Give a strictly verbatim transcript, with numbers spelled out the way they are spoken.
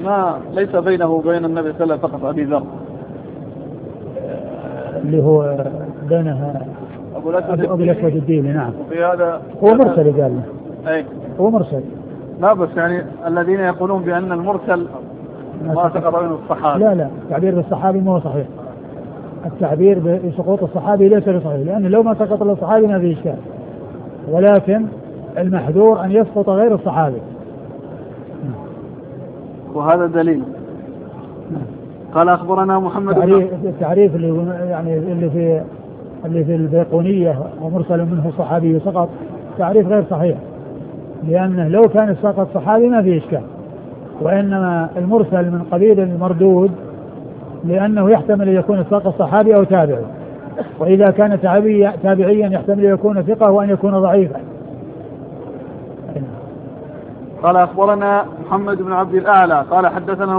ما ليس بينه وبين النبي صلى الله عليه وسلم فقط أبي ذر اللي هو بينها أبو الأسود أبو الأسود الديني. نعم. وفي هذا هو مرسل قال له. أي هو مرسل. لا بس يعني الذين يقولون بأن المرسل ما سقط منه الصحابي. لا لا التعبير بالصحابي ما هو صحيح. التعبير بسقوط الصحابي ليس بصحيح لأنه لو ما سقط الصحابي ما فيه إشكال، ولكن المحذور أن يسقط غير الصحابي. وهذا دليل. قال أخبرنا محمد التعريف, التعريف اللي يعني اللي في اللي في البيقونية ومرسل منه صحابي سقط تعريف غير صحيح، لأنه لو كان السقط صحابي ما فيه إشكال، وإنما المرسل من قبيل المردود لأنه يحتمل أن يكون السقط صحابي أو تابعي، وإذا كان تابعيا يحتمل أن يكون ثقة وأن يكون ضعيفا. قال أخبرنا محمد بن عبد الأعلى قال حدثنا